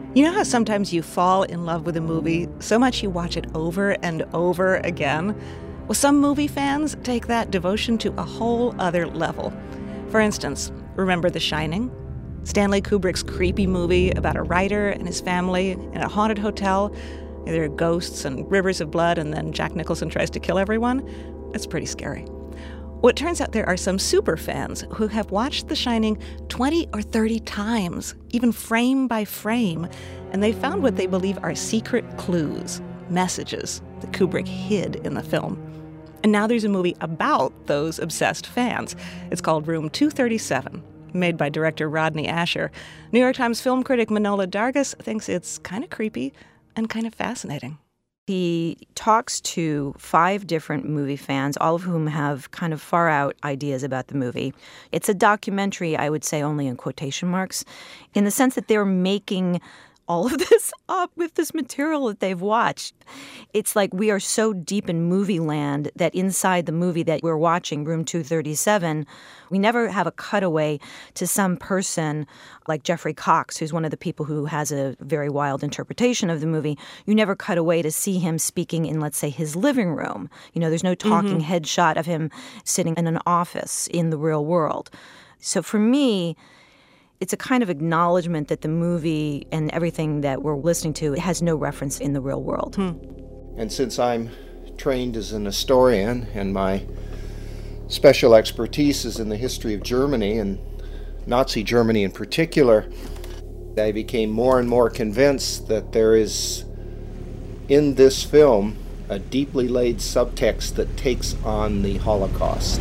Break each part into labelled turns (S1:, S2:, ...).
S1: You know how sometimes you fall in love with a movie so much you watch it over and over again? Well, some movie fans take that devotion to a whole other level. For instance, remember The Shining? Stanley Kubrick's creepy movie about a writer and his family in a haunted hotel. There are ghosts and rivers of blood, and then Jack Nicholson tries to kill everyone. It's pretty scary. Well, it turns out there are some super fans who have watched The Shining 20 or 30 times, even frame by frame, and they found what they believe are secret clues, messages that Kubrick hid in the film. And now there's a movie about those obsessed fans. It's called Room 237, made by director Rodney Asher. New York Times film critic Manohla Dargis thinks it's kind of creepy and kind of fascinating.
S2: He talks to 5 different movie fans, all of whom have kind of far-out ideas about the movie. It's a documentary, I would say only in quotation marks, in the sense that they're making all of this up with this material that they've watched. It's like we are so deep in movie land that inside the movie that we're watching, Room 237, we never have a cutaway to some person like Jeffrey Cox, who's one of the people who has a very wild interpretation of the movie. You never cut away to see him speaking in, let's say, his living room. You know, there's no talking head shot of him sitting in an office in the real world. So for me, it's a kind of acknowledgement that the movie and everything that we're listening to has no reference in the real world.
S3: And since I'm trained as an historian and my special expertise is in the history of Germany and Nazi Germany in particular, I became more and more convinced that there is in this film a deeply laid subtext that takes on the Holocaust.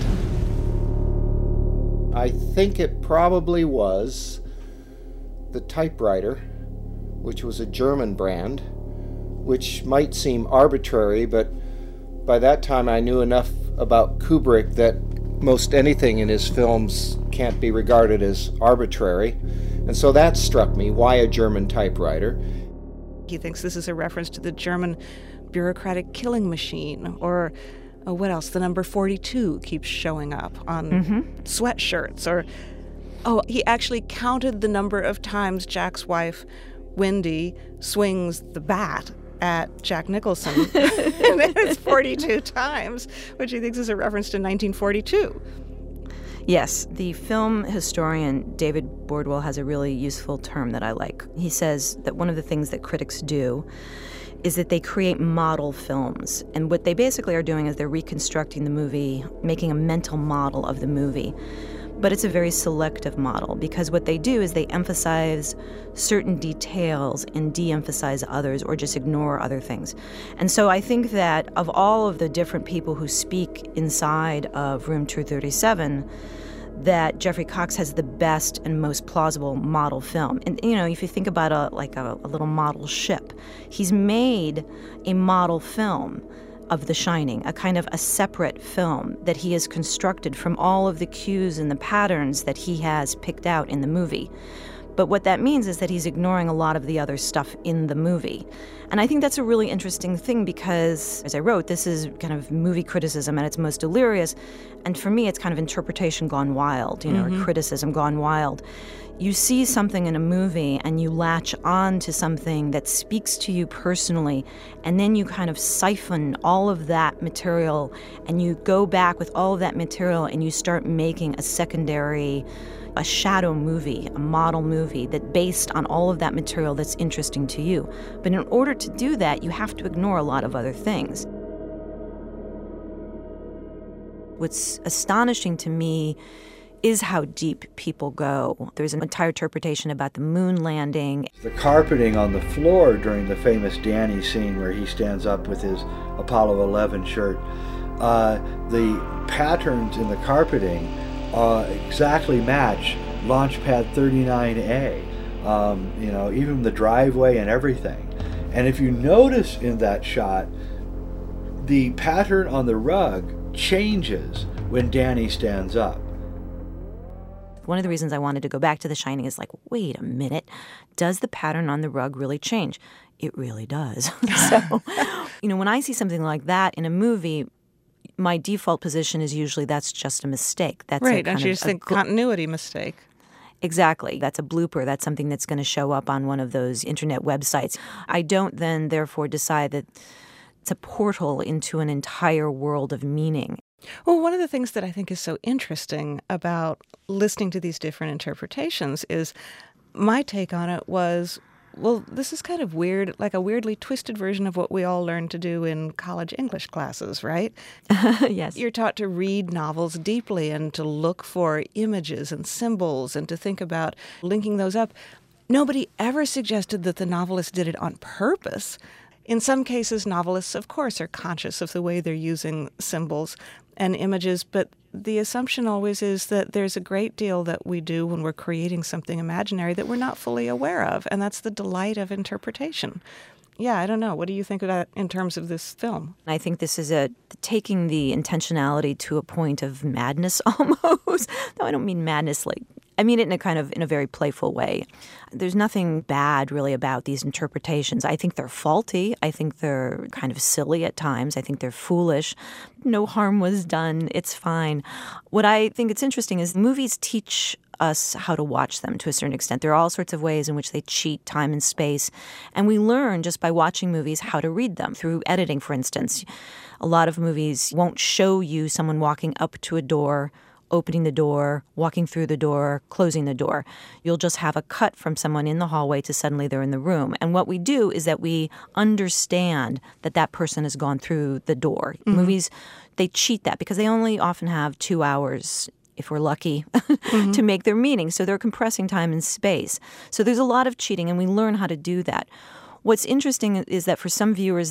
S3: I think it probably was the typewriter, which was a German brand, which might seem arbitrary, but by that time I knew enough about Kubrick that most anything in his films can't be regarded as arbitrary. And so that struck me. Why a German typewriter?
S1: He thinks this is a reference to the German bureaucratic killing machine, or what else? The number 42 keeps showing up on sweatshirts. Or, he actually counted the number of times Jack's wife, Wendy, swings the bat at Jack Nicholson. And it's 42 times, which he thinks is a reference to 1942.
S2: Yes, the film historian David Bordwell has a really useful term that I like. He says that one of the things that critics do is that they create model films. And what they basically are doing is they're reconstructing the movie, making a mental model of the movie. But it's a very selective model, because what they do is they emphasize certain details and de-emphasize others, or just ignore other things. And so I think that of all of the different people who speak inside of Room 237, that Jeffrey Cox has the best and most plausible model film. And, you know, if you think about a little model ship, he's made a model film of The Shining, a kind of a separate film that he has constructed from all of the cues and the patterns that he has picked out in the movie. But what that means is that he's ignoring a lot of the other stuff in the movie. And I think that's a really interesting thing because, as I wrote, this is kind of movie criticism at its most delirious. And for me, it's kind of interpretation gone wild, you know, or criticism gone wild. You see something in a movie and you latch on to something that speaks to you personally, and then you kind of siphon all of that material and you go back with all of that material and you start making a shadow movie, a model movie that based on all of that material that's interesting to you. But in order to do that, you have to ignore a lot of other things. What's astonishing to me is how deep people go. There's an entire interpretation about the moon landing.
S4: The carpeting on the floor during the famous Danny scene where he stands up with his Apollo 11 shirt, the patterns in the carpeting exactly match Launchpad 39A, even the driveway and everything. And if you notice in that shot, the pattern on the rug changes when Danny stands up.
S2: One of the reasons I wanted to go back to The Shining is like, wait a minute, does the pattern on the rug really change? It really does. So, when I see something like that in a movie, my default position is usually that's just a mistake. That's
S1: right, and you just think continuity mistake.
S2: Exactly. That's a blooper. That's something that's going to show up on one of those internet websites. I don't then, therefore, decide that it's a portal into an entire world of meaning.
S1: Well, one of the things that I think is so interesting about listening to these different interpretations is my take on it was, well, this is kind of weird, like a weirdly twisted version of what we all learned to do in college English classes, right?
S2: Yes.
S1: You're taught to read novels deeply and to look for images and symbols and to think about linking those up. Nobody ever suggested that the novelist did it on purpose. In some cases, novelists, of course, are conscious of the way they're using symbols and images, but the assumption always is that there's a great deal that we do when we're creating something imaginary that we're not fully aware of, and that's the delight of interpretation. Yeah, I don't know. What do you think of that in terms of this film?
S2: I think this is taking the intentionality to a point of madness almost. No, I don't mean madness I mean it in a very playful way. There's nothing bad really about these interpretations. I think they're faulty. I think they're kind of silly at times. I think they're foolish. No harm was done. It's fine. What I think it's interesting is movies teach us how to watch them to a certain extent. There are all sorts of ways in which they cheat time and space. And we learn just by watching movies how to read them through editing, for instance. A lot of movies won't show you someone walking up to a door, opening the door, walking through the door, closing the door. You'll just have a cut from someone in the hallway to suddenly they're in the room. And what we do is that we understand that that person has gone through the door. Mm-hmm. Movies, they cheat that because they only often have 2 hours, if we're lucky, mm-hmm. to make their meaning. So they're compressing time and space. So there's a lot of cheating, and we learn how to do that. What's interesting is that for some viewers,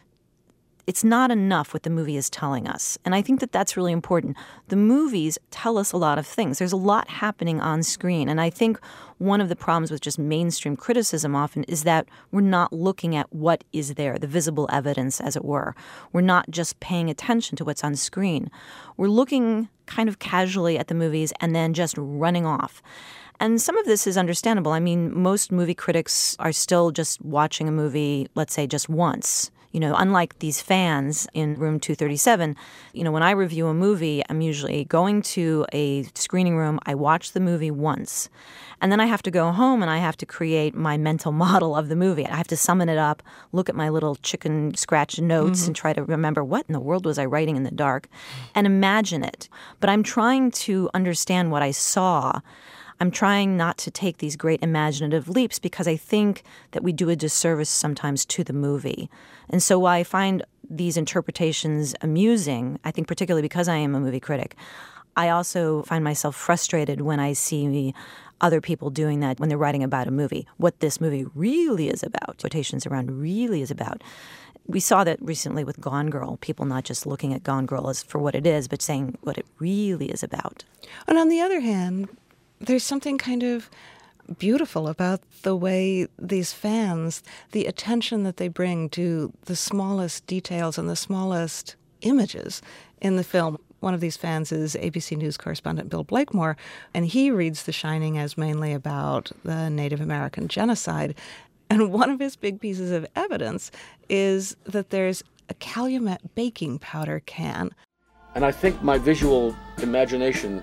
S2: it's not enough what the movie is telling us. And I think that that's really important. The movies tell us a lot of things. There's a lot happening on screen. And I think one of the problems with just mainstream criticism often is that we're not looking at what is there, the visible evidence, as it were. We're not just paying attention to what's on screen. We're looking kind of casually at the movies and then just running off. And some of this is understandable. I mean, most movie critics are still just watching a movie, let's say, just once. You know, unlike these fans in Room 237, you know, when I review a movie, I'm usually going to a screening room. I watch the movie once. And then I have to go home and I have to create my mental model of the movie. I have to summon it up, look at my little chicken scratch notes, mm-hmm. and try to remember what in the world was I writing in the dark and imagine it. But I'm trying to understand what I saw. I'm trying not to take these great imaginative leaps because I think that we do a disservice sometimes to the movie. And so while I find these interpretations amusing, I think particularly because I am a movie critic, I also find myself frustrated when I see other people doing that when they're writing about a movie, what this movie really is about, quotations around really is about. We saw that recently with Gone Girl, people not just looking at Gone Girl as for what it is, but saying what it really is about.
S1: And on the other hand, there's something kind of beautiful about the way these fans, the attention that they bring to the smallest details and the smallest images in the film. One of these fans is ABC News correspondent Bill Blakemore, and he reads The Shining as mainly about the Native American genocide. And one of his big pieces of evidence is that there's a Calumet baking powder can.
S5: And I think my visual imagination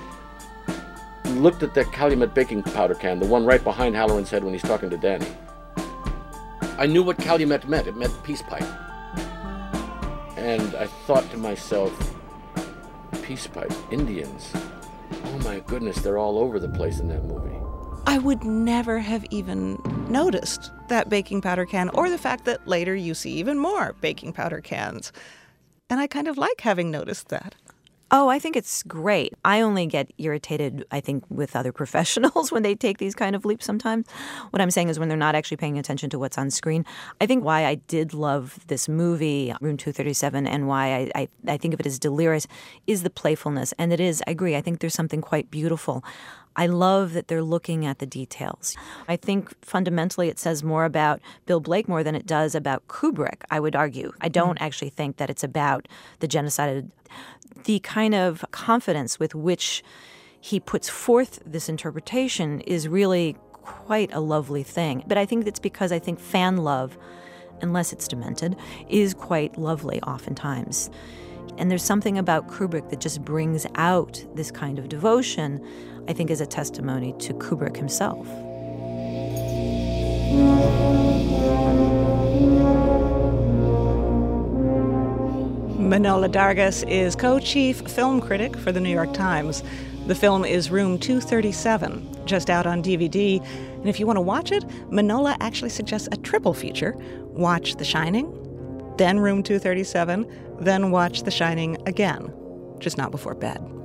S5: looked at that Calumet baking powder can, the one right behind Halloran's head when he's talking to Danny. I knew what Calumet meant. It meant peace pipe. And I thought to myself, peace pipe, Indians. Oh my goodness, they're all over the place in that movie.
S1: I would never have even noticed that baking powder can, or the fact that later you see even more baking powder cans. And I kind of like having noticed that.
S2: Oh, I think it's great. I only get irritated, I think, with other professionals when they take these kind of leaps sometimes. What I'm saying is when they're not actually paying attention to what's on screen. I think why I did love this movie, Room 237, and why I think of it as delirious is the playfulness. And it is, I agree, I think there's something quite beautiful. I love that they're looking at the details. I think fundamentally it says more about Bill Blakemore than it does about Kubrick, I would argue. I don't actually think that it's about the genocide. The kind of confidence with which he puts forth this interpretation is really quite a lovely thing. But I think it's because I think fan love, unless it's demented, is quite lovely oftentimes. And there's something about Kubrick that just brings out this kind of devotion, I think, is a testimony to Kubrick himself.
S1: Manohla Dargis is co-chief film critic for the New York Times. The film is Room 237, just out on DVD. And if you want to watch it, Manohla actually suggests a triple feature. Watch The Shining, then Room 237, then watch The Shining again, just not before bed.